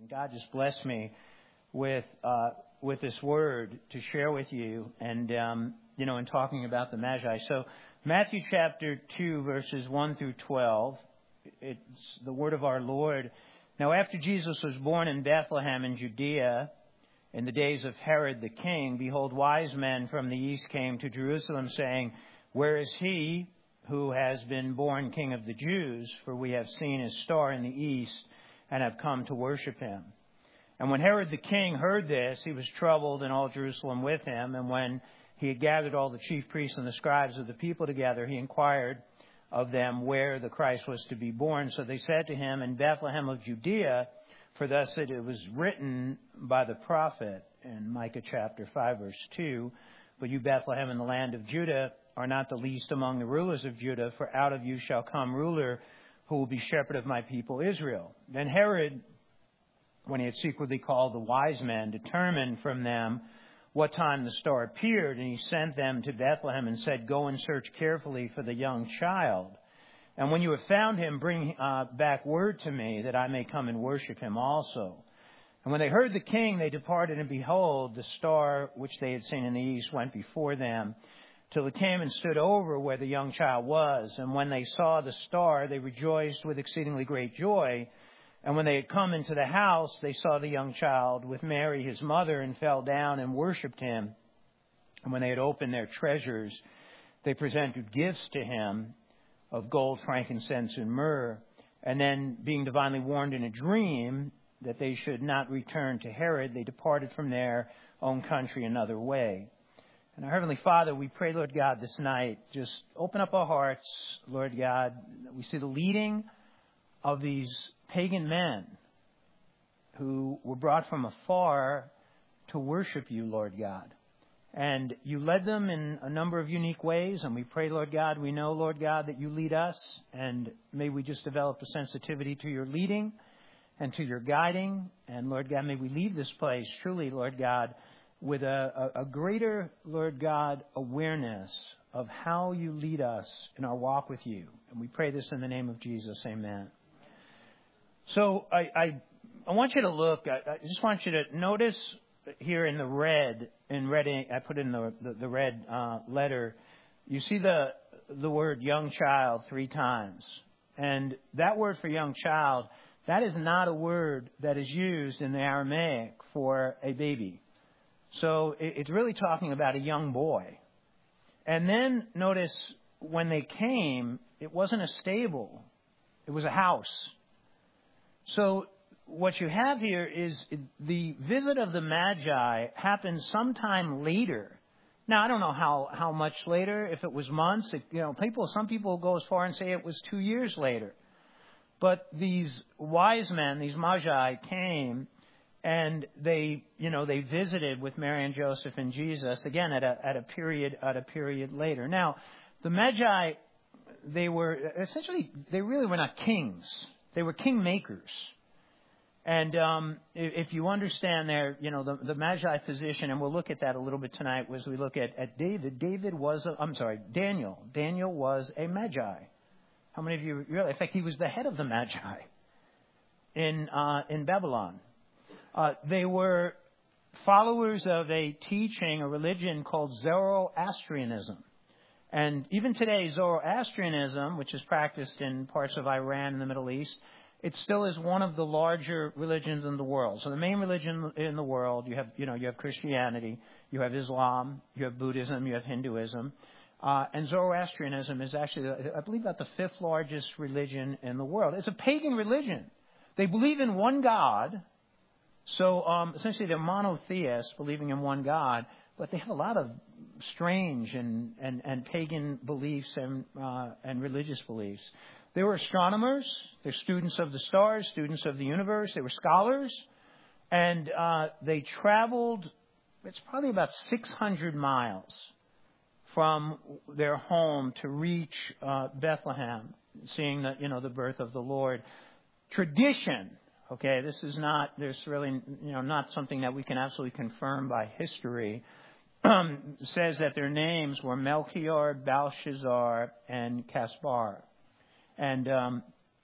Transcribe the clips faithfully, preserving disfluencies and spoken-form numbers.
God just blessed me with uh, with this word to share with you, and um, you know, in talking about the Magi. So Matthew chapter two, verses one through twelve. It's the word of our Lord. Now, after Jesus was born in Bethlehem in Judea, in the days of Herod the king, behold, wise men from the east came to Jerusalem, saying, "Where is he who has been born King of the Jews? For we have seen his star in the east and have come to worship him." And when Herod the king heard this, he was troubled, and all Jerusalem with him. And when he had gathered all the chief priests and the scribes of the people together, he inquired of them where the Christ was to be born. So they said to him, "In Bethlehem of Judea, for thus it was written by the prophet," in Micah chapter five, verse two, "But you, Bethlehem, in the land of Judah, are not the least among the rulers of Judah, for out of you shall come ruler who will be shepherd of my people Israel." Then Herod, when he had secretly called the wise men, determined from them what time the star appeared, and he sent them to Bethlehem and said, "Go and search carefully for the young child. And when you have found him, bring uh, back word to me, that I may come and worship him also." And when they heard the king, they departed, and behold, the star which they had seen in the east went before them, till it came and stood over where the young child was. And when they saw the star, they rejoiced with exceedingly great joy. And when they had come into the house, they saw the young child with Mary his mother, and fell down and worshipped him. And when they had opened their treasures, they presented gifts to him of gold, frankincense, and myrrh. And then, being divinely warned in a dream that they should not return to Herod, they departed from their own country another way. And our Heavenly Father, we pray, Lord God, this night, just open up our hearts, Lord God. We see the leading of these pagan men who were brought from afar to worship you, Lord God. And you led them in a number of unique ways, and we pray, Lord God, we know, Lord God, that you lead us, and may we just develop a sensitivity to your leading and to your guiding. And, Lord God, may we leave this place truly, Lord God, with a, a, a greater, Lord God, awareness of how you lead us in our walk with you. And we pray this in the name of Jesus. Amen. So I, I, I want you to look, I, I just want you to notice here in the red, in red ink, I put in the, the, the red uh, letter, you see the, the word young child three times. And that word for young child, that is not a word that is used in the Aramaic for a baby. So it, it's really talking about a young boy. And then notice when they came, it wasn't a stable, it was a house. So what you have here is the visit of the Magi happened sometime later. Now, I don't know how, how much later, if it was months. It, you know, people. Some people go as far and say it was two years later. But these wise men, these Magi, came and they, you know, they visited with Mary and Joseph and Jesus again at a at a period at a period later. Now, the Magi, they were essentially they really were not kings. They were kingmakers. And um, if you understand their, you know, the, the Magi position, and we'll look at that a little bit tonight as we look at, at David. David was, a, I'm sorry, Daniel. Daniel was a Magi. How many of you really? In fact, he was the head of the Magi in uh, in Babylon. Uh, they were followers of a teaching, a religion called Zoroastrianism. And even today, Zoroastrianism, which is practiced in parts of Iran and the Middle East, it still is one of the larger religions in the world. So the main religion in the world, you have, you know, you have Christianity, you have Islam, you have Buddhism, you have Hinduism, uh, and Zoroastrianism is actually, I believe, about the fifth largest religion in the world. It's a pagan religion. They believe in one God. So um, essentially, they're monotheists, believing in one God. But they have a lot of strange and, and, and pagan beliefs and, uh, and religious beliefs. They were astronomers. They're students of the stars, students of the universe. They were scholars. And uh, they traveled, it's probably about six hundred miles from their home to reach uh, Bethlehem, seeing the, you know, the birth of the Lord. Tradition, okay, this is not, there's really, you know, not something that we can absolutely confirm by history. Um, says that their names were Melchior, Belshazzar, and Caspar. And um,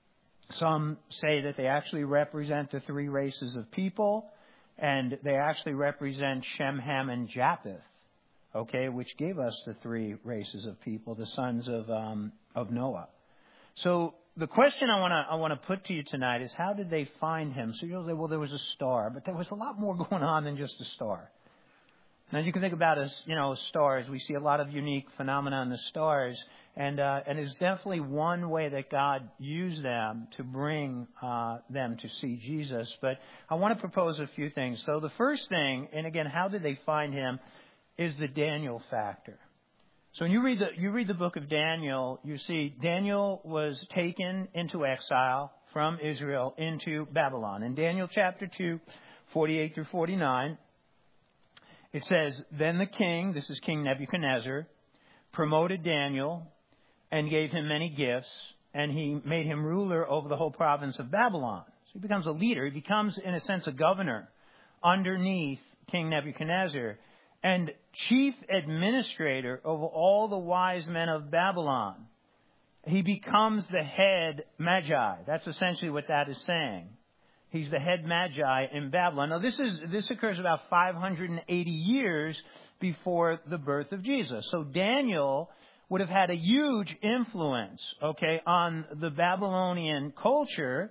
Some say that they actually represent the three races of people, and they actually represent Shem, Ham, and Japheth, okay, which gave us the three races of people, the sons of um, of Noah. So the question I want to I want to put to you tonight is, how did they find him? So you'll say, well, there was a star, but there was a lot more going on than just a star. Now, you can think about as, you know, stars. We see a lot of unique phenomena in the stars, and uh, and it's definitely one way that God used them to bring uh, them to see Jesus. But I want to propose a few things. So the first thing, and again, how did they find him, is the Daniel factor. So when you read the you read the book of Daniel, you see Daniel was taken into exile from Israel into Babylon. In Daniel chapter two, forty-eight through forty-nine, it says, "Then the king," this is King Nebuchadnezzar, "promoted Daniel and gave him many gifts, and he made him ruler over the whole province of Babylon." So he becomes a leader. He becomes, in a sense, a governor underneath King Nebuchadnezzar, and chief administrator over all the wise men of Babylon. He becomes the head magi. That's essentially what that is saying. He's the head magi in Babylon. Now, this is this occurs about five hundred eighty years before the birth of Jesus. So Daniel would have had a huge influence, okay, on the Babylonian culture.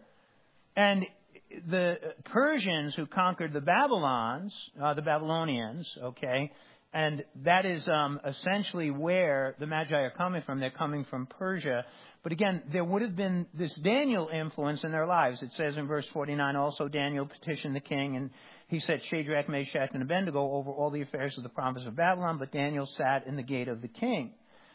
And the Persians who conquered the Babylons, uh, the Babylonians, okay, and that is um, essentially where the Magi are coming from. They're coming from Persia. But again, there would have been this Daniel influence in their lives. It says in verse forty-nine, also Daniel petitioned the king, and he set Shadrach, Meshach, and Abednego over all the affairs of the province of Babylon, but Daniel sat in the gate of the king.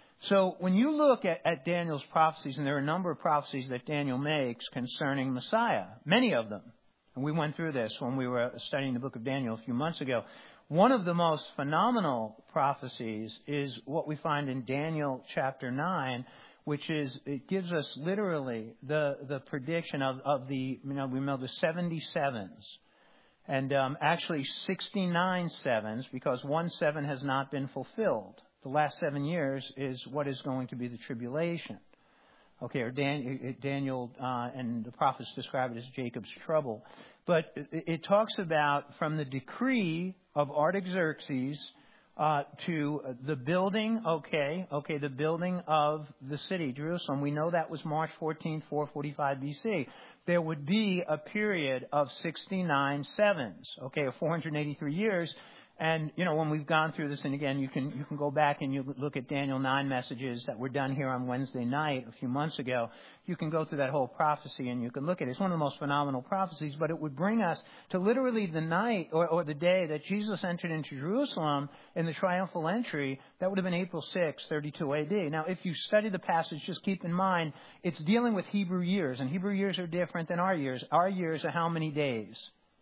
So when you look at, at Daniel's prophecies, and there are a number of prophecies that Daniel makes concerning Messiah, many of them, and we went through this when we were studying the book of Daniel a few months ago. One of the most phenomenal prophecies is what we find in Daniel chapter nine, which is, it gives us literally the, the prediction of, of the, you know, we know the seventy sevens. And um, actually sixty-nine sevens, because one seven has not been fulfilled. The last seven years is what is going to be the tribulation. Okay, or Dan, Daniel uh, and the prophets describe it as Jacob's trouble. But it, it talks about from the decree of Artaxerxes uh, to the building, okay, okay, the building of the city, Jerusalem. We know that was March fourteenth, four forty-five B C. There would be a period of sixty-nine sevens, okay, of four hundred eighty-three years. And, you know, when we've gone through this, and again, you can you can go back and you look at Daniel nine messages that were done here on Wednesday night a few months ago. You can go through that whole prophecy and you can look at it. It's one of the most phenomenal prophecies, but it would bring us to literally the night or, or the day that Jesus entered into Jerusalem in the triumphal entry. That would have been April sixth, thirty-two A D. Now, if you study the passage, just keep in mind, it's dealing with Hebrew years, and Hebrew years are different than our years. Our years are how many days?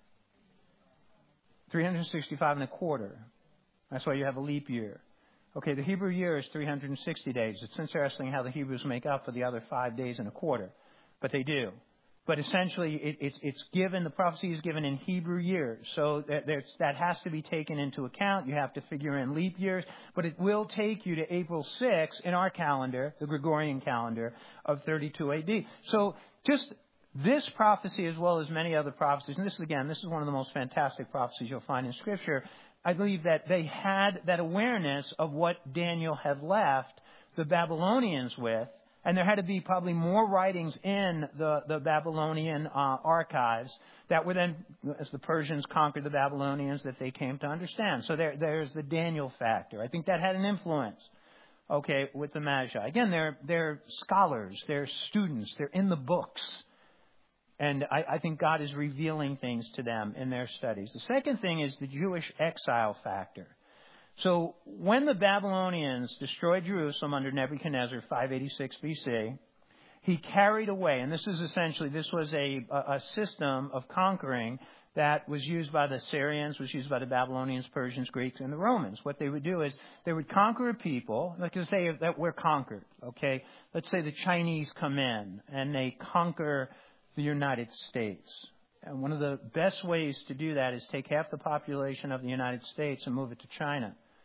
three hundred sixty-five and a quarter. That's why you have a leap year. Okay, the Hebrew year is three hundred sixty days. It's interesting how the Hebrews make up for the other five days and a quarter. But they do. But essentially, it, it's, it's given, the prophecy is given in Hebrew years. So that, there's, that has to be taken into account. You have to figure in leap years. But it will take you to April sixth in our calendar, the Gregorian calendar, of thirty-two A D. So just this prophecy, as well as many other prophecies, and this is, again, this is one of the most fantastic prophecies you'll find in Scripture. I believe that they had that awareness of what Daniel had left the Babylonians with, and there had to be probably more writings in the, the Babylonian uh, archives that were then, as the Persians conquered the Babylonians, that they came to understand. So there, there's the Daniel factor. I think that had an influence, okay, with the Magi. Again, they're, they're scholars, they're students, they're in the books. And I, I think God is revealing things to them in their studies. The second thing is the Jewish exile factor. So when the Babylonians destroyed Jerusalem under Nebuchadnezzar, five eighty-six B C, he carried away, and this is essentially, this was a, a system of conquering that was used by the Syrians, was used by the Babylonians, Persians, Greeks, and the Romans. What they would do is they would conquer a people. Let's just say that we're conquered, okay? Let's say the Chinese come in and they conquer the United States. And one of the best ways to do that is take half the population of the United States and move it to China.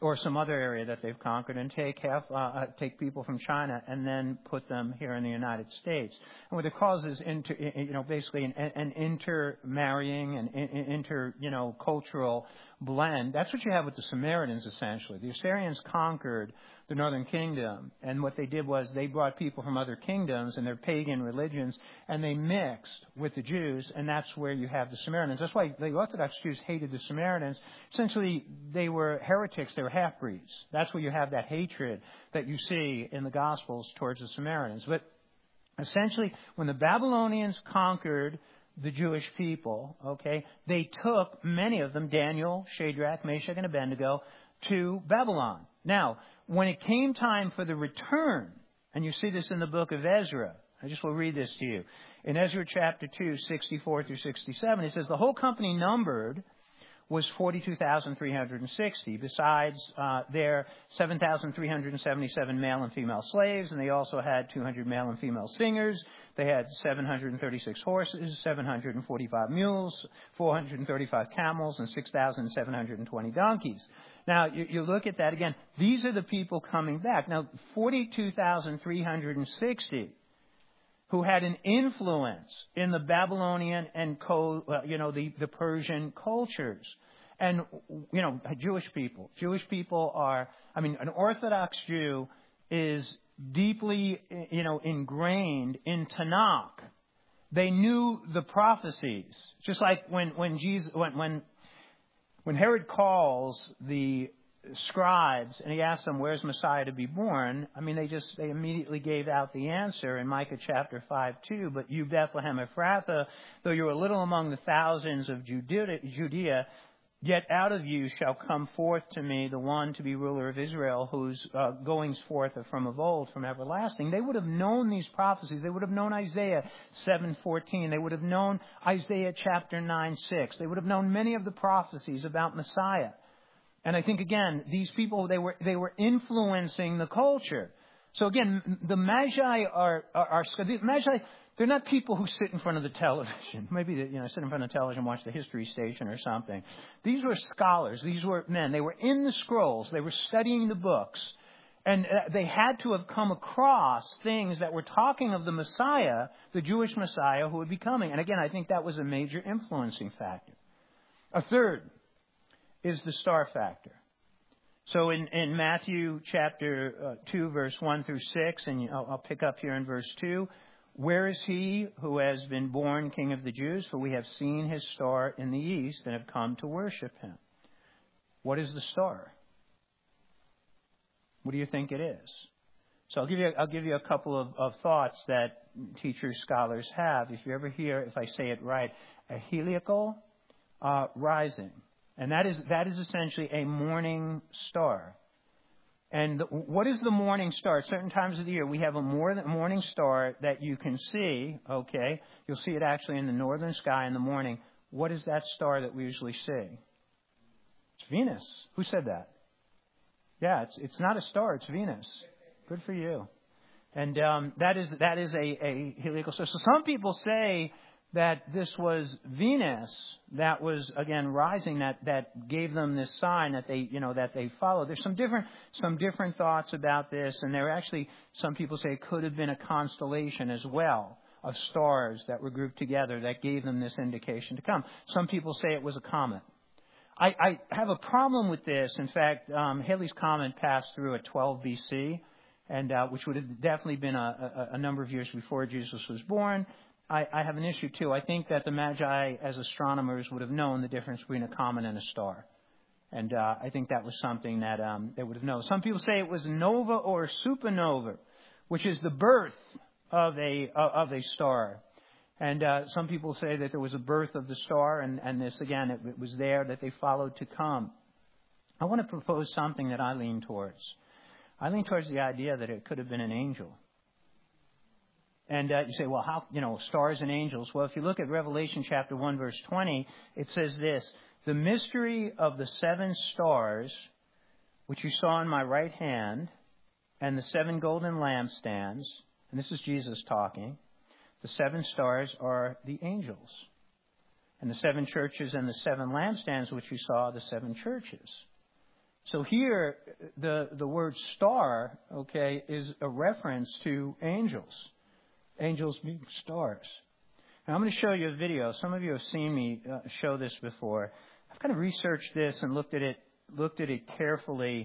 or some other area that they've conquered, and take half, uh, take people from China and then put them here in the United States. And what it causes, inter, you know, basically an, an intermarrying and inter, you know, cultural blend. That's what you have with the Samaritans, essentially. The Assyrians conquered the northern kingdom, and what they did was they brought people from other kingdoms and their pagan religions, and they mixed with the Jews, and that's where you have the Samaritans. That's why the Orthodox Jews hated the Samaritans. Essentially, they were heretics, they were half-breeds. That's where you have that hatred that you see in the Gospels towards the Samaritans. But essentially, when the Babylonians conquered the Jewish people, okay, they took many of them, Daniel, Shadrach, Meshach, and Abednego, to Babylon. Now, when it came time for the return, and you see this in the book of Ezra, I just will read this to you. In Ezra chapter two, sixty-four through sixty-seven, it says, the whole company numbered was forty-two thousand three hundred sixty. Besides uh, their seven thousand three hundred seventy-seven male and female slaves, and they also had two hundred male and female singers. They had seven hundred thirty-six horses, seven hundred forty-five mules, four hundred thirty-five camels, and six thousand seven hundred twenty donkeys. Now, you, you look at that again. These are the people coming back. Now, forty-two thousand three hundred sixty who had an influence in the Babylonian and, co, uh, you know, the, the Persian cultures. And, you know, Jewish people. Jewish people are, I mean, an Orthodox Jew is deeply, you know, ingrained in Tanakh. They knew the prophecies. Just like when, when Jesus, when, when, when Herod calls the scribes and he asks them, where's Messiah to be born? I mean, they just, they immediately gave out the answer in Micah chapter five, two. But you, Bethlehem Ephrathah, though you are little among the thousands of Judea, Judea, yet out of you shall come forth to me the one to be ruler of Israel, whose uh, goings forth are from of old, from everlasting. They would have known these prophecies. They would have known Isaiah seven fourteen. They would have known Isaiah chapter nine six. They would have known many of the prophecies about Messiah. And I think, again, these people, they were they were influencing the culture. So, again, the Magi are, are, are the Magi, they're not people who sit in front of the television. Maybe, you know, sit in front of the television and watch the History Station or something. These were scholars. These were men. They were in the scrolls. They were studying the books. And they had to have come across things that were talking of the Messiah, the Jewish Messiah who would be coming. And, again, I think that was a major influencing factor. A third is the star factor. So in, in Matthew chapter uh, two, verse one through six, and I'll, I'll pick up here in verse two, where is he who has been born King of the Jews? For we have seen his star in the east and have come to worship him. What is the star? What do you think it is? So I'll give you, I'll give you a couple of, of thoughts that teachers, scholars have. If you ever hear, if I say it right, a heliacal uh, rising. And that is that is essentially a morning star. And the, what is the morning star? At certain times of the year, we have a morning star that you can see, okay? You'll see it actually in the northern sky in the morning. What is that star that we usually see? It's Venus. Who said that? Yeah, it's it's not a star, it's Venus. Good for you. And um, that is that is a, a heliacal star. So some people say that this was Venus that was, again, rising, that, that gave them this sign that they, you know, that they followed. There's some different, some different thoughts about this, and there are actually, some people say it could have been a constellation as well of stars that were grouped together that gave them this indication to come. Some people say it was a comet. I, I have a problem with this. In fact, um, Halley's Comet passed through at twelve B C, and uh, which would have definitely been a, a, a number of years before Jesus was born. I, I have an issue, too. I think that the Magi, as astronomers, would have known the difference between a comet and a star. And uh, I think that was something that um, they would have known. Some people say it was nova or supernova, which is the birth of a uh, of a star. And uh, some people say that there was a birth of the star, and, and this, again, it, it was there that they followed to come. I want to propose something that I lean towards. I lean towards the idea that it could have been an angel. And uh, you say, well, how, you know, stars and angels. Well, if you look at Revelation chapter one, verse twenty, it says this, the mystery of the seven stars, which you saw in my right hand, and the seven golden lampstands, and this is Jesus talking, the seven stars are the angels. And the seven churches and the seven lampstands, which you saw, the seven churches. So here, the, the word star, okay, is a reference to angels. Angels mean stars. Now, I'm going to show you a video. Some of you have seen me uh, show this before. I've kind of researched this and looked at it, looked at it carefully.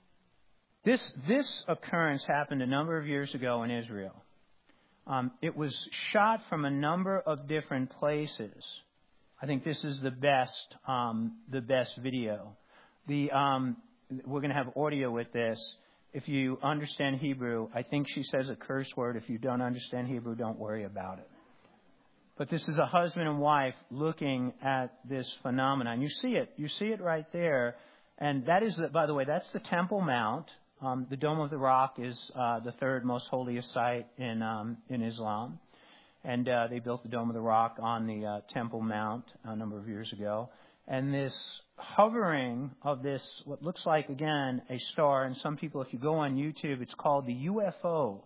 This, this occurrence happened a number of years ago in Israel. Um, it was shot from a number of different places. I think this is the best, um, the best video. The um, we're going to have audio with this. If you understand Hebrew, I think she says a curse word. If you don't understand Hebrew, don't worry about it. But this is a husband and wife looking at this phenomenon. You see it. You see it right there. And that is, the, by the way, that's the Temple Mount. Um, the Dome of the Rock is uh, the third most holiest site in um, in Islam. And uh, they built the Dome of the Rock on the uh, Temple Mount a number of years ago. And this hovering of this, what looks like, again, a star. And some people, if you go on YouTube, it's called the U F O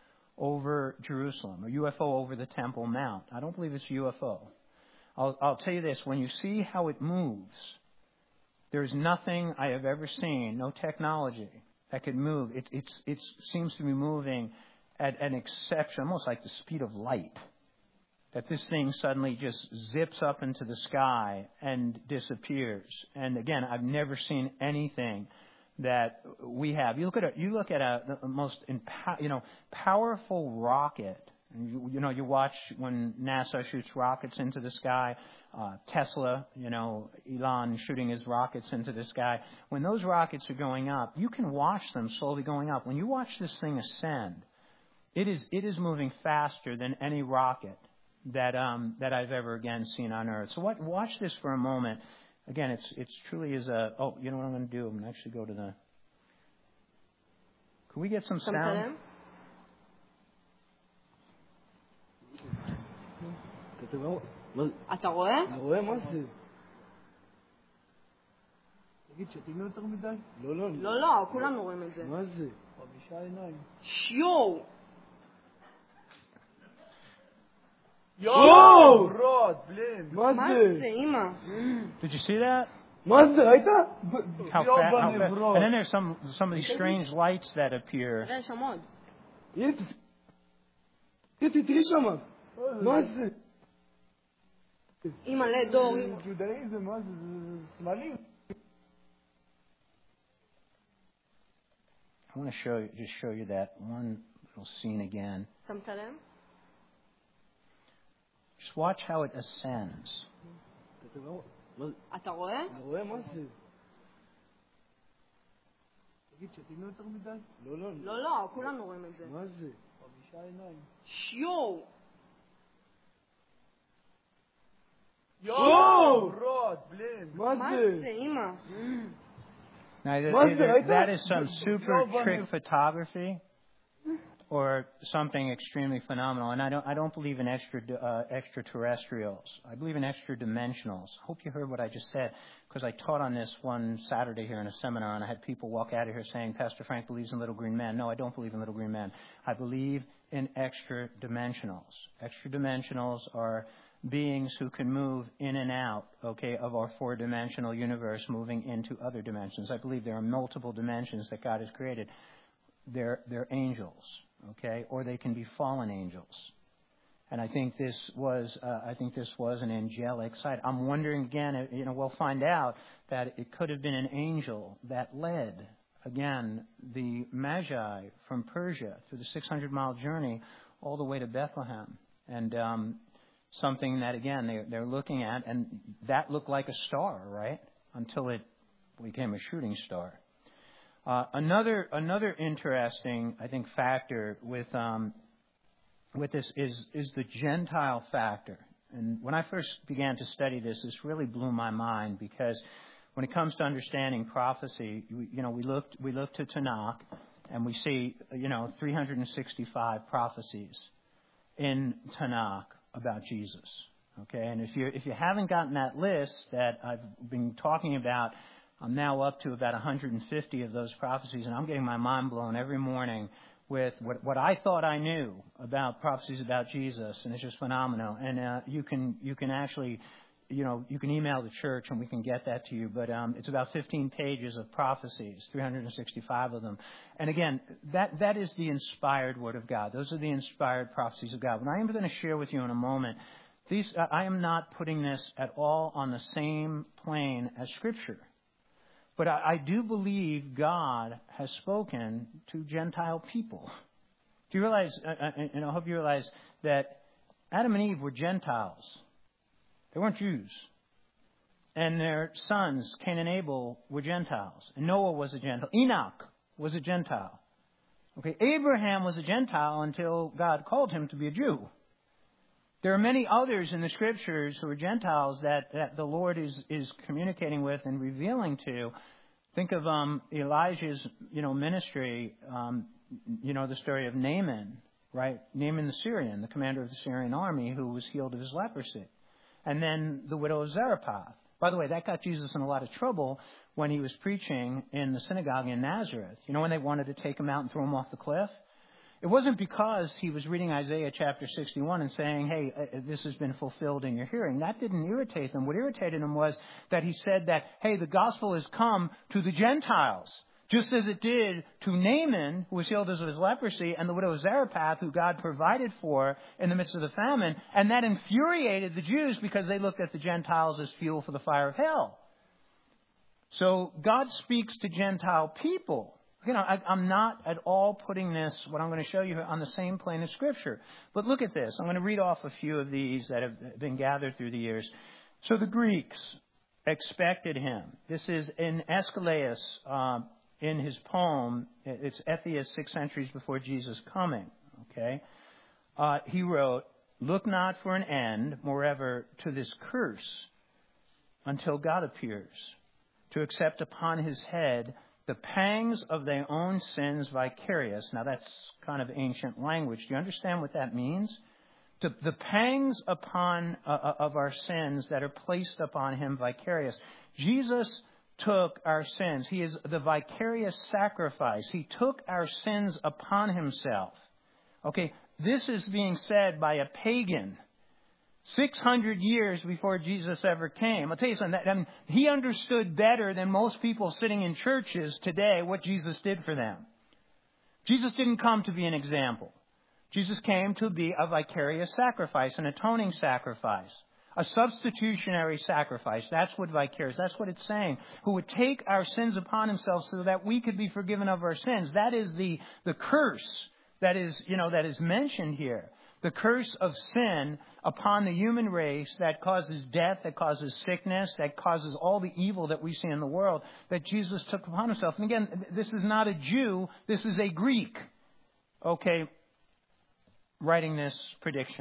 over Jerusalem, or U F O over the Temple Mount. I don't believe it's U F O. I'll, I'll tell you this. When you see how it moves, there's nothing I have ever seen, no technology, that could move. It it's, it seems to be moving at an exception, almost like the speed of light. That this thing suddenly just zips up into the sky and disappears. And again, I've never seen anything that we have. You look at a, you look at a the most impo- you know powerful rocket. And you, you know you watch when NASA shoots rockets into the sky. Uh, Tesla, you know Elon shooting his rockets into the sky. When those rockets are going up, you can watch them slowly going up. When you watch this thing ascend, it is it is moving faster than any rocket that um, that I've ever again seen on Earth. So what, watch this for a moment. Again, it's it's truly is a. Oh, you know what I'm going to do? I'm going to actually go to the. Can we get some sound? אתה רואה? אני רואה, מה זה? תגיד, שתים יותר מדי? לא, לא. לא, לא, כולנו רואים את זה. מה זה? חמישה עיניים. שיו! יואו! רוד, בלין. מה מה זה? זה, אמא? Did you see that? מה זה, ראית? How fast, how fast. And then there's some some of these strange lights that appear. תראה, שם עוד. הנה, תראי שמה. מה זה? אמא, לדור. ג'ודאי זה מה זה? זה סמלים. I want to show you, just show you that one little scene again. שמת לב? Just watch how it ascends. אתה רואה? אני רואה, מה זה? תגיד, שתים יותר מדי? לא, לא. לא, לא, כולנו רואים את זה. מה זה? חמישה עיניים. שיו! יואו! רוד, בלין. מה מה זה? זה, אמא? Now, either, What's either that? that is some It's super so trick funny. photography, or something extremely phenomenal. And I don't, I don't believe in extra, uh, extraterrestrials. I believe in extra dimensionals. I hope you heard what I just said, because I taught on this one Saturday here in a seminar, and I had people walk out of here saying, Pastor Frank believes in little green men. No, I don't believe in little green men. I believe in extra dimensionals. Extra dimensionals are beings who can move in and out, okay, of our four-dimensional universe, moving into other dimensions. I believe there are multiple dimensions that God has created. They're, they're angels, okay, or they can be fallen angels. And I think this was, uh, I think this was an angelic sight. I'm wondering again, you know, we'll find out that it could have been an angel that led, again, the Magi from Persia through the six hundred mile journey all the way to Bethlehem. And um, something that, again, they, they're looking at, and that looked like a star, right, until it became a shooting star. Uh, another another interesting, I think, factor with um, with this is is the Gentile factor. And when I first began to study this, this really blew my mind, because when it comes to understanding prophecy, you, you know, we looked we look to Tanakh, and we see, you know, three hundred sixty-five prophecies in Tanakh about Jesus. Okay, and if you if you haven't gotten that list that I've been talking about, I'm now up to about one hundred fifty of those prophecies, and I'm getting my mind blown every morning with what, what I thought I knew about prophecies about Jesus, and it's just phenomenal. And uh, you can you can actually you know, you can email the church and we can get that to you. But um, it's about fifteen pages of prophecies, three hundred sixty-five of them. And again, that that is the inspired Word of God. Those are the inspired prophecies of God. And I am going to share with you in a moment, these uh, I am not putting this at all on the same plane as Scripture. But I, I do believe God has spoken to Gentile people. Do you realize, uh, and I hope you realize, that Adam and Eve were Gentiles. They weren't Jews. And their sons, Cain and Abel, were Gentiles. And Noah was a Gentile. Enoch was a Gentile. Okay, Abraham was a Gentile until God called him to be a Jew. There are many others in the Scriptures who are Gentiles that, that the Lord is, is communicating with and revealing to. Think of um, Elijah's, you know, ministry. Um, you know the story of Naaman, right? Naaman the Syrian, the commander of the Syrian army, who was healed of his leprosy. And then the widow of Zarephath. By the way, that got Jesus in a lot of trouble when he was preaching in the synagogue in Nazareth. You know, when they wanted to take him out and throw him off the cliff? It wasn't because he was reading Isaiah chapter sixty-one and saying, hey, this has been fulfilled in your hearing. That didn't irritate them. What irritated them was that he said that, hey, the gospel has come to the Gentiles, just as it did to Naaman, who was healed of his leprosy, and the widow of Zarephath, who God provided for in the midst of the famine. And that infuriated the Jews because they looked at the Gentiles as fuel for the fire of hell. So God speaks to Gentile people. You know, I, I'm not at all putting this, what I'm going to show you, on the same plane as Scripture. But look at this. I'm going to read off a few of these that have been gathered through the years. So the Greeks expected him. This is in Aeschylus, uh, in his poem. It's Ethias, six centuries before Jesus' coming. Okay, uh, he wrote, "Look not for an end, moreover, to this curse, until God appears, to accept upon his head the pangs of their own sins vicarious." Now that's kind of ancient language. Do you understand what that means? The, the pangs upon uh, of our sins that are placed upon him vicarious. Jesus took our sins. He is the vicarious sacrifice. He took our sins upon himself. Okay, this is being said by a pagan six hundred years before Jesus ever came. I'll tell you something. That, I mean, he understood better than most people sitting in churches today what Jesus did for them. Jesus didn't come to be an example. Jesus came to be a vicarious sacrifice, an atoning sacrifice, a substitutionary sacrifice. That's what vicarious, that's what it's saying. Who would take our sins upon himself so that we could be forgiven of our sins. That is the, the curse that is, you know, that is mentioned here. The curse of sin upon the human race that causes death, that causes sickness, that causes all the evil that we see in the world, that Jesus took upon himself. And again, this is not a Jew, this is a Greek, okay, writing this prediction.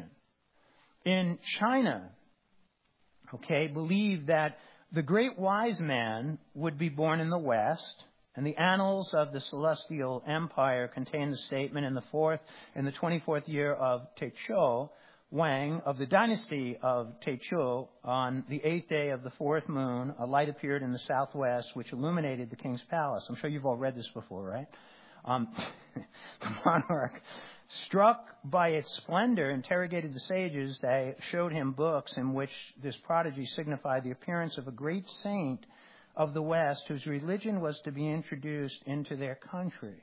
In China, okay, believed that the great wise man would be born in the West. And the annals of the celestial empire contain the statement in the fourth, in the twenty-fourth year of Techo Wang of the dynasty of Techo, on the eighth day of the fourth moon, a light appeared in the southwest, which illuminated the king's palace. I'm sure you've all read this before, right? Um, the monarch, struck by its splendor, interrogated the sages. They showed him books in which this prodigy signified the appearance of a great saint of the West, whose religion was to be introduced into their country.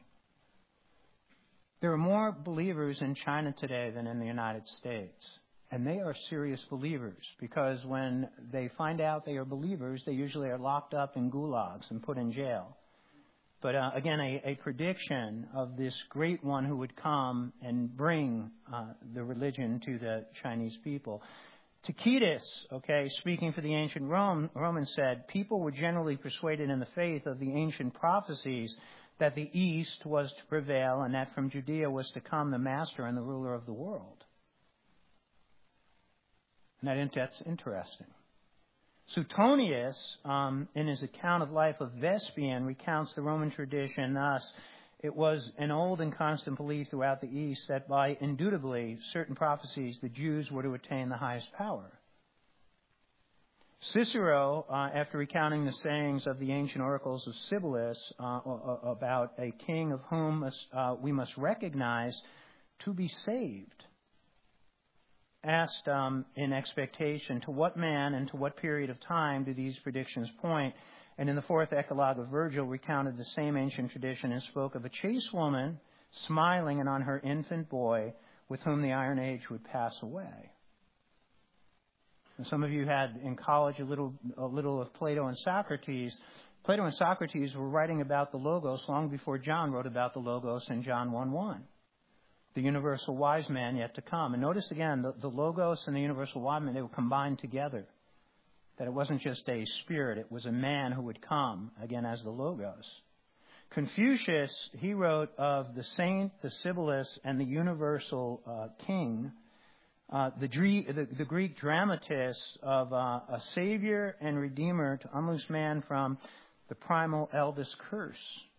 There are more believers in China today than in the United States. And they are serious believers, because when they find out they are believers, they usually are locked up in gulags and put in jail. But uh, again, a, a prediction of this great one who would come and bring uh, the religion to the Chinese people. Tacitus, okay, speaking for the ancient Rome, Romans, said, people were generally persuaded in the faith of the ancient prophecies that the East was to prevail and that from Judea was to come the master and the ruler of the world. And that, that's interesting. Suetonius, um, in his account of life of Vespasian, recounts the Roman tradition thus: it was an old and constant belief throughout the East that by indubitably certain prophecies the Jews were to attain the highest power. Cicero, uh, after recounting the sayings of the ancient oracles of Sibyllus uh, about a king of whom uh, we must recognize to be saved, asked um, in expectation, to what man and to what period of time do these predictions point? And in the fourth eclogue of Virgil recounted the same ancient tradition and spoke of a chaste woman smiling and on her infant boy with whom the Iron Age would pass away. And some of you had in college a little, a little of Plato and Socrates. Plato and Socrates were writing about the Logos long before John wrote about the Logos in John one one. The universal wise man yet to come. And notice again, the, the Logos and the universal wise man, they were combined together. That it wasn't just a spirit, it was a man who would come, again, as the Logos. Confucius, he wrote of the saint, the Sibylus, and the universal uh, king, uh, the, the, the Greek dramatists of uh, a savior and redeemer to unloose man from the primal eldest curse.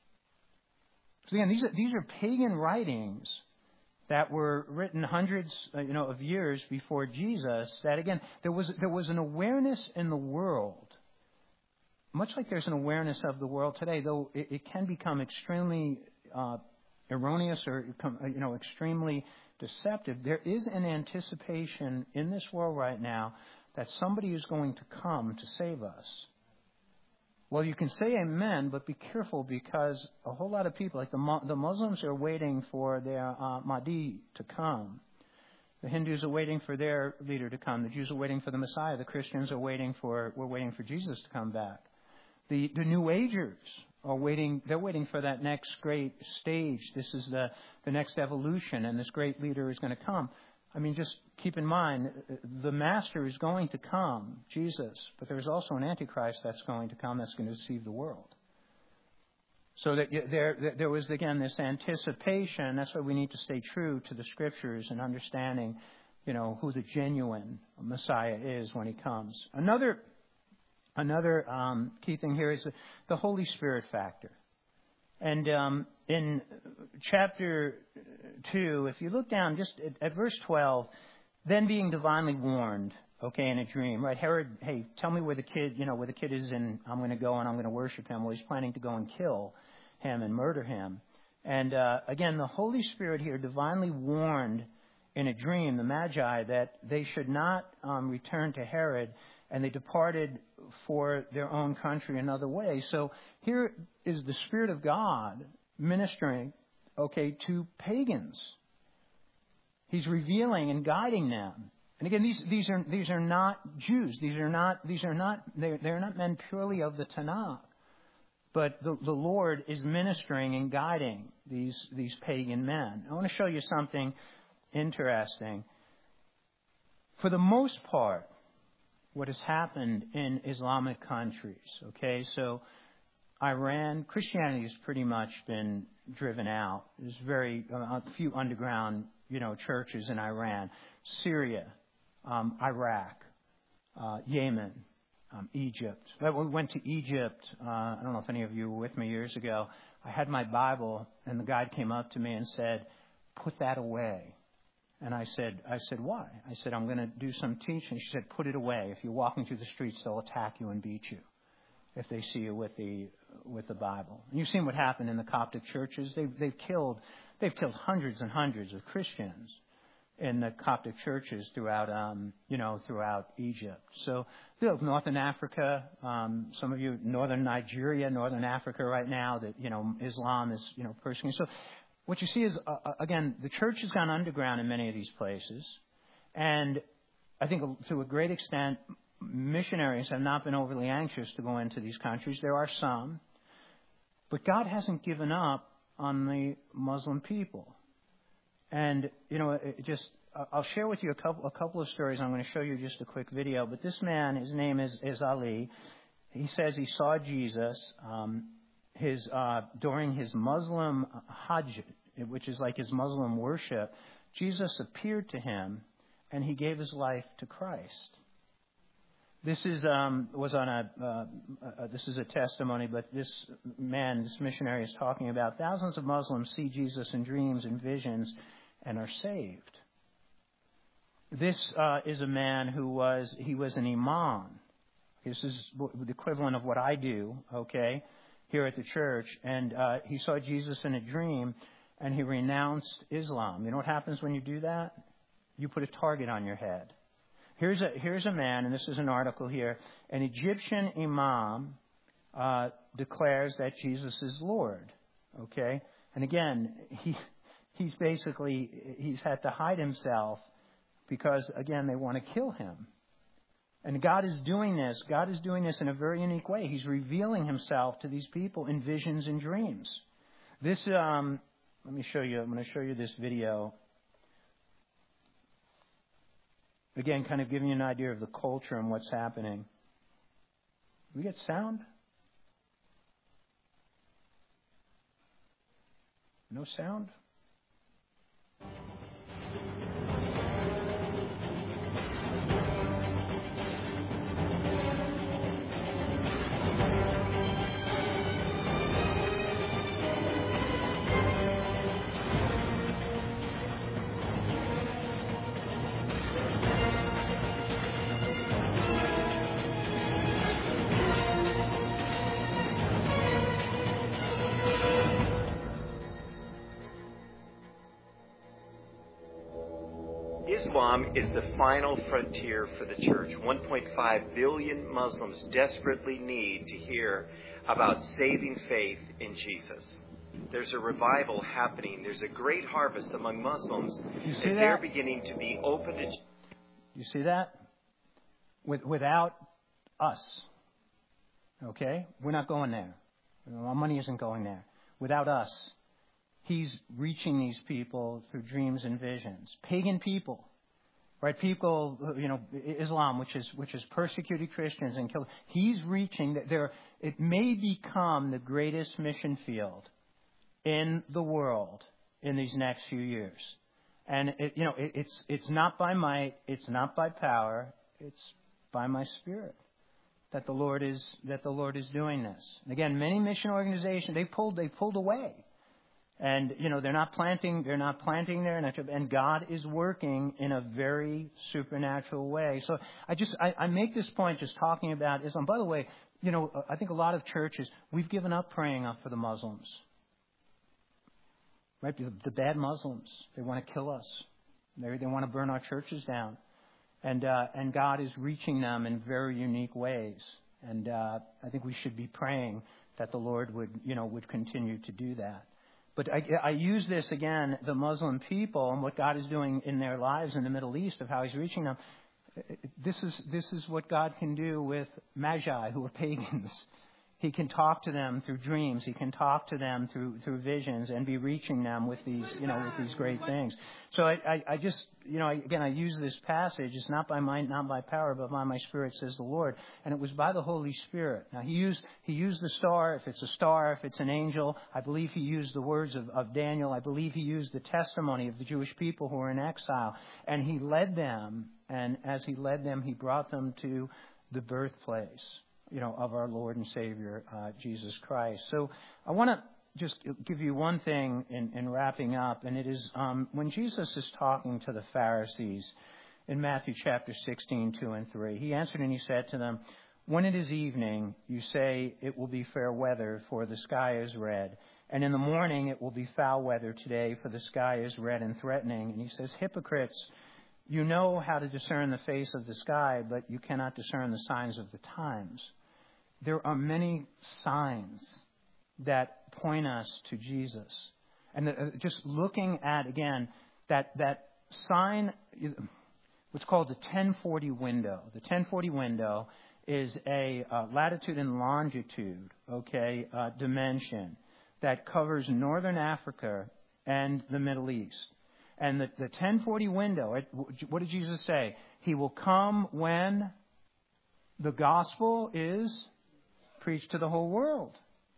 So again, these are, these are pagan writings that were written hundreds, uh, you know, of years before Jesus. That again, there was there was an awareness in the world, much like there's an awareness of the world today. Though it, it can become extremely uh, erroneous or you know extremely deceptive. There is an anticipation in this world right now that somebody is going to come to save us. Well, you can say amen, but be careful because a whole lot of people, like the the Muslims, are waiting for their uh, Mahdi to come. The Hindus are waiting for their leader to come. The Jews are waiting for the Messiah. The Christians are waiting for we're waiting for Jesus to come back. The the New Agers are waiting. They're waiting for that next great stage. This is the the next evolution, and this great leader is going to come. I mean, just keep in mind, the Master is going to come, Jesus, but there's also an Antichrist that's going to come that's going to deceive the world. So that there, there was, again, this anticipation. That's why we need to stay true to the Scriptures and understanding, you know, who the genuine Messiah is when he comes. Another, another um, key thing here is the, the Holy Spirit factor. And um, in chapter two, if you look down just at, at verse twelve, then being divinely warned, okay, in a dream, right? Herod, hey, tell me where the kid, you know, where the kid is, and I'm going to go and I'm going to worship him. Well, he's planning to go and kill him and murder him. And uh, again, the Holy Spirit here divinely warned in a dream the Magi that they should not um, return to Herod, and they departed for their own country another way. So here is the Spirit of God ministering, okay, to pagans. He's revealing and guiding them. And again, these these are these are not Jews. These are not these are not they're, they're not men purely of the Tanakh. But the, the Lord is ministering and guiding these these pagan men. I want to show you something interesting. For the most part, what has happened in Islamic countries, okay, so Iran, Christianity has pretty much been driven out. There's very uh, a few underground, you know, churches in Iran, Syria, um, Iraq, uh, Yemen, um, Egypt. We went to Egypt. Uh, I don't know if any of you were with me years ago. I had my Bible, and the guide came up to me and said, "Put that away." And I said, I said, why? I said, I'm going to do some teaching. She said, put it away. If you're walking through the streets, they'll attack you and beat you if they see you with the with the Bible. And you've seen what happened in the Coptic churches. They've they've killed they've killed hundreds and hundreds of Christians in the Coptic churches throughout um you know throughout Egypt. So you know, Northern Africa, um, some of you northern Nigeria, northern Africa right now, that you know Islam is you know persecuting. So what you see is, uh, again, the church has gone underground in many of these places. And I think to a great extent, missionaries have not been overly anxious to go into these countries. There are some. But God hasn't given up on the Muslim people. And, you know, it just I'll share with you a couple, a couple of stories. I'm going to show you just a quick video. But this man, his name is, is Ali. He says he saw Jesus. Um, His uh, during his Muslim Hajj, which is like his Muslim worship, Jesus appeared to him, and he gave his life to Christ. This is um, was on a uh, uh, this is a testimony, but this man, this missionary, is talking about thousands of Muslims see Jesus in dreams and visions, and are saved. This uh, is a man who was he was an imam. This is the equivalent of what I do. Okay. Here at the church, and uh, he saw Jesus in a dream, and he renounced Islam. You know what happens when you do that? you put a target on your head. Here's a here's a man, and this is an article here. An Egyptian imam uh, declares that Jesus is Lord. Okay, and again, he he's basically he's had to hide himself because again they want to kill him. And God is doing this. God is doing this in a very unique way. He's revealing Himself to these people in visions and dreams. This um, let me show you. I'm going to show you this video. Again, kind of giving you an idea of the culture and what's happening. We get sound? No sound? Islam is the final frontier for the church. one point five billion Muslims desperately need to hear about saving faith in Jesus. There's a revival happening. There's a great harvest among Muslims as that? they're beginning to be open to... You see that? With, without us. Okay? We're not going there. Our money isn't going there. Without us. He's reaching these people through dreams and visions. Pagan people, right? People, you know, Islam, which is which is persecuted Christians and killed. He's reaching that there. It may become the greatest mission field in the world in these next few years. And it, you know, it, it's it's not by might, it's not by power, it's by my Spirit that the Lord is that the Lord is doing this. And again, many mission organizations they pulled they pulled away. And, you know, they're not planting, they're not planting there, and God is working in a very supernatural way. So I just, I, I make this point just talking about Islam. By the way, you know, I think a lot of churches, we've given up praying up for the Muslims. Right? The, the bad Muslims, they want to kill us. They, they want to burn our churches down. And, uh, and God is reaching them in very unique ways. And, uh, I think we should be praying that the Lord would, you know, would continue to do that. But I, I use this again, the Muslim people and what God is doing in their lives in the Middle East of how He's reaching them. This is this is what God can do with Magi, who are pagans. He can talk to them through dreams. He can talk to them through through visions and be reaching them with these, you know, with these great things. So I, I, I just, you know, again, I use this passage. It's not by might, not by power, but by my Spirit, says the Lord. And it was by the Holy Spirit. Now, he used he used the star. If it's a star, if it's an angel, I believe he used the words of, of Daniel. I believe he used the testimony of the Jewish people who were in exile. And he led them. And as he led them, he brought them to the birthplace, you know, of our Lord and Savior, uh, Jesus Christ. So I want to just give you one thing in, in wrapping up, and it is um, when Jesus is talking to the Pharisees in Matthew chapter sixteen, two and three, he answered and he said to them, "When it is evening, you say it will be fair weather, for the sky is red. And in the morning it will be foul weather today, for the sky is red and threatening." And he says, "Hypocrites, you know how to discern the face of the sky, but you cannot discern the signs of the times." There are many signs that point us to Jesus. And uh, just looking at, again, that that sign, what's called the ten forty window. The ten forty window is a uh, latitude and longitude, okay, uh, dimension that covers northern Africa and the Middle East. And the, the ten forty window, what did Jesus say? He will come when the gospel is preached to the whole world.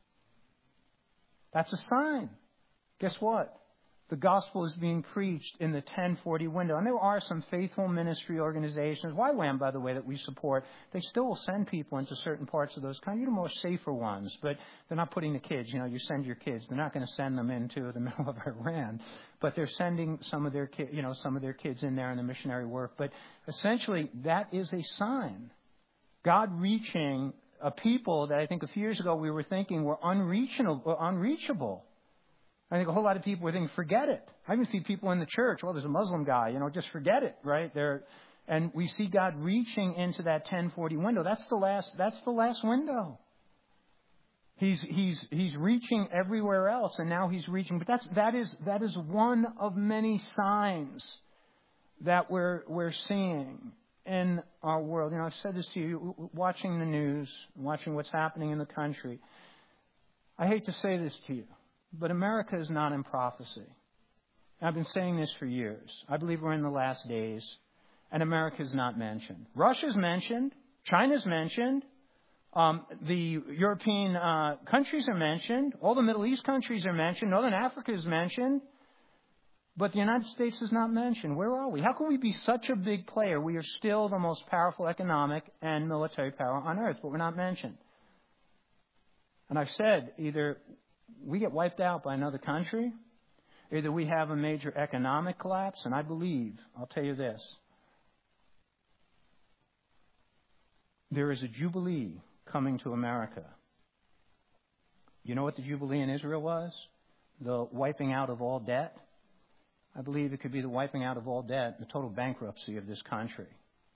That's a sign. Guess what? The gospel is being preached in the ten forty window. And there are some faithful ministry organizations, Y WAM, by the way, that we support. They still will send people into certain parts of those countries, the more safer ones. But they're not putting the kids, you know, you send your kids. They're not going to send them into the middle of Iran. But they're sending some of their kids, you know, some of their kids in there in the missionary work. But essentially, that is a sign. God reaching a people that I think a few years ago we were thinking were unreachable. Were unreachable. I think a whole lot of people are thinking, forget it. I even see people in the church, well, there's a Muslim guy, you know, just forget it, right? They're, and we see God reaching into that ten forty window. That's the last, that's the last window. He's, he's, he's reaching everywhere else, and now he's reaching, but that's, that is, that is one of many signs that we're, we're seeing in our world. You know, I've said this to you, watching the news, watching what's happening in the country. I hate to say this to you, but America is not in prophecy. I've been saying this for years. I believe we're in the last days, and America is not mentioned. Russia's mentioned. China's mentioned. Um, the European uh, countries are mentioned. All the Middle East countries are mentioned. Northern Africa is mentioned. But the United States is not mentioned. Where are we? How can we be such a big player? We are still the most powerful economic and military power on earth, but we're not mentioned. And I've said, either we get wiped out by another country, either we have a major economic collapse, and I believe, I'll tell you this, there is a jubilee coming to America. You know what the jubilee in Israel was? The wiping out of all debt. I believe it could be the wiping out of all debt, the total bankruptcy of this country.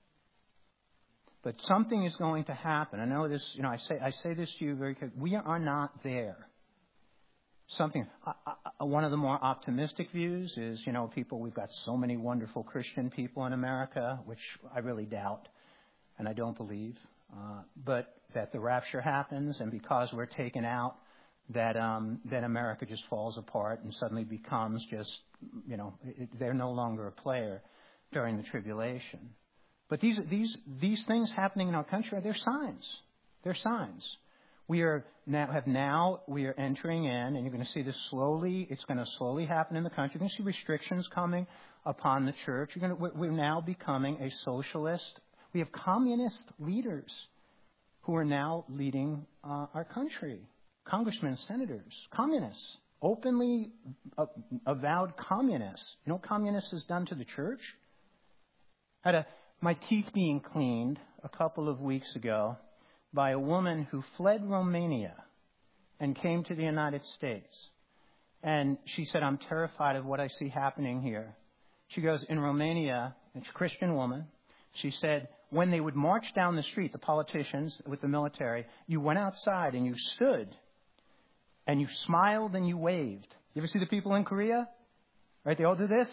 But something is going to happen. I know this, you know, I say I say this to you very quickly. We are not there. Something, I, I, one of the more optimistic views is, you know, people, we've got so many wonderful Christian people in America, which I really doubt, and I don't believe, uh, but that the rapture happens, and because we're taken out, that um, then America just falls apart and suddenly becomes just, you know, it, they're no longer a player during the tribulation. But these these these things happening in our country, they're signs. They're signs. We are now have now we are entering in, and you're going to see this slowly. It's going to slowly happen in the country. You're going to see restrictions coming upon the church. You're going to, we're now becoming a socialist. We have communist leaders who are now leading uh, our country. Congressmen, senators, communists, openly uh, avowed communists. You know what communists has done to the church? I had a, my teeth being cleaned a couple of weeks ago by a woman who fled Romania and came to the United States. And she said, I'm terrified of what I see happening here. She goes, in Romania, it's a Christian woman. She said, when they would march down the street, the politicians with the military, you went outside and you stood and you smiled and you waved. You ever see the people in Korea? Right, they all do this.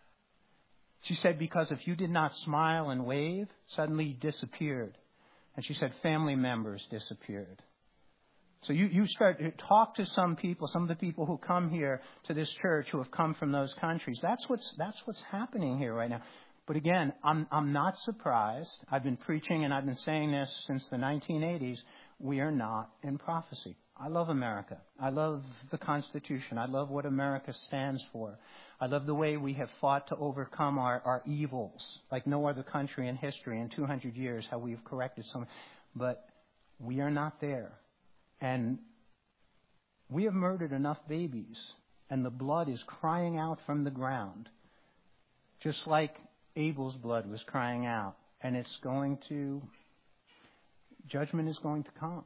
She said, because if you did not smile and wave, suddenly you disappeared. And she said, family members disappeared. So you, you start to talk to some people, some of the people who come here to this church who have come from those countries. That's what's, that's what's happening here right now. But again, I'm, I'm not surprised. I've been preaching and I've been saying this since the nineteen eighties. We are not in prophecy. I love America. I love the Constitution. I love what America stands for. I love the way we have fought to overcome our, our evils, like no other country in history in two hundred years, how we've corrected some. But we are not there. And we have murdered enough babies, and the blood is crying out from the ground, just like Abel's blood was crying out. And it's going to, judgment is going to come.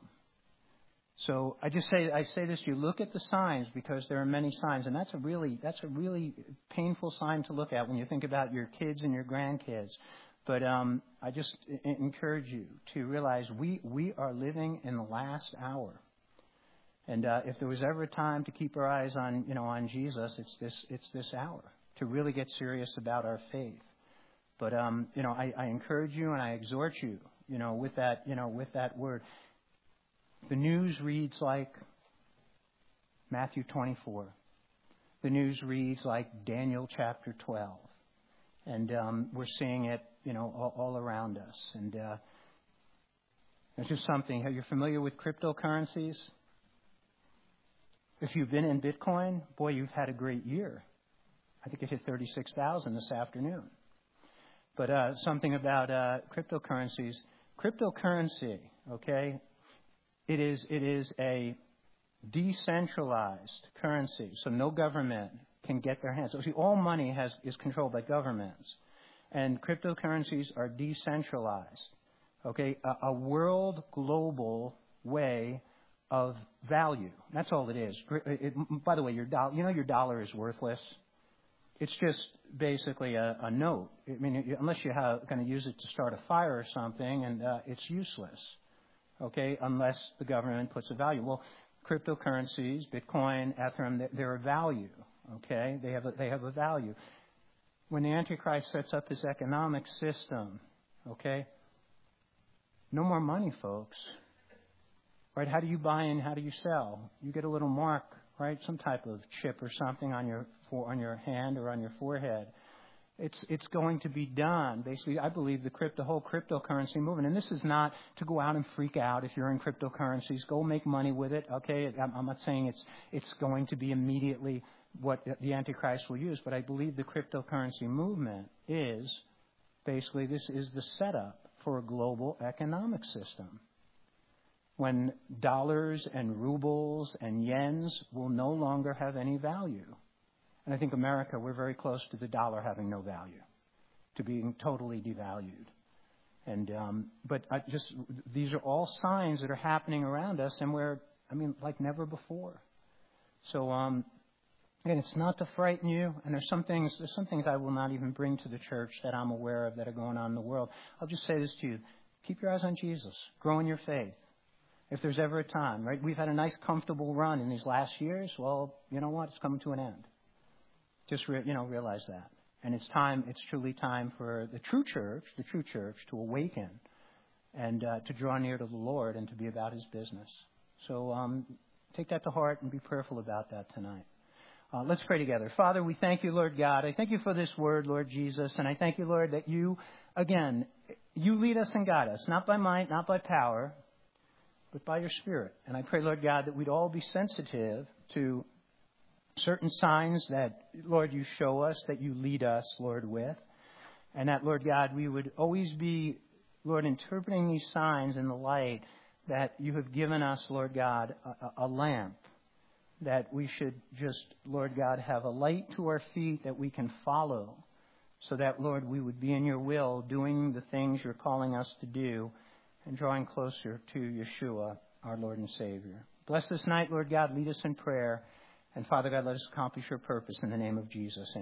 So I just say, I say this to you, look at the signs, because there are many signs. And that's a really, that's a really painful sign to look at when you think about your kids and your grandkids. But um, I just encourage you to realize we, we are living in the last hour. And uh, if there was ever a time to keep our eyes on, you know, on Jesus, it's this, it's this hour to really get serious about our faith. But um, you know, I, I encourage you and I exhort you, you know, with that, you know, with that word. The news reads like Matthew twenty-four. The news reads like Daniel chapter twelve. And um, we're seeing it, you know, all, all around us. And uh, it's just something. Are you familiar with cryptocurrencies? If you've been in Bitcoin, boy, you've had a great year. I think it hit thirty-six thousand this afternoon. But uh, something about uh, cryptocurrencies. Cryptocurrency, okay, it is it is a decentralized currency, so no government can get their hands. So see, all money has is controlled by governments, and cryptocurrencies are decentralized. Okay, a, a world global way of value. That's all it is. It, it, by the way, your dollar, you know your dollar is worthless. It's just basically a, a note. I mean, unless you have going to use it to start a fire or something, and uh, it's useless. Okay, unless the government puts a value. Well, cryptocurrencies, Bitcoin, Ethereum, they're a value. Okay, they have a, they have a value. When the Antichrist sets up his economic system, okay, no more money, folks. Right? How do you buy and how do you sell? You get a little mark, right? Some type of chip or something on your on your hand or on your forehead. It's it's going to be done. Basically, I believe the crypto, whole cryptocurrency movement, and this is not to go out and freak out if you're in cryptocurrencies. Go make money with it, okay? I'm, I'm not saying it's it's going to be immediately what the Antichrist will use, but I believe the cryptocurrency movement is basically this is the setup for a global economic system. When dollars and rubles and yens will no longer have any value. And I think America, we're very close to the dollar having no value, to being totally devalued. And um, but I just these are all signs that are happening around us, and we're, I mean, like never before. So, um, and it's not to frighten you. And there's some things, there's some things I will not even bring to the church that I'm aware of that are going on in the world. I'll just say this to you: keep your eyes on Jesus. Grow in your faith. If there's ever a time, right? We've had a nice, comfortable run in these last years. Well, you know what? It's coming to an end. Just, re- you know, realize that. And it's time, it's truly time for the true church, the true church, to awaken and uh, to draw near to the Lord and to be about His business. So um, take that to heart and be prayerful about that tonight. Uh, let's pray together. Father, we thank you, Lord God. I thank you for this word, Lord Jesus. And I thank you, Lord, that you, again, you lead us and guide us, not by might, not by power, but by your Spirit. And I pray, Lord God, that we'd all be sensitive to certain signs that, Lord, you show us, that you lead us, Lord, with. And that, Lord God, we would always be, Lord, interpreting these signs in the light that you have given us, Lord God, a, a lamp. That we should just, Lord God, have a light to our feet that we can follow. So that, Lord, we would be in your will, doing the things you're calling us to do, and drawing closer to Yeshua, our Lord and Savior. Bless this night, Lord God. Lead us in prayer. And Father God, let us accomplish your purpose in the name of Jesus.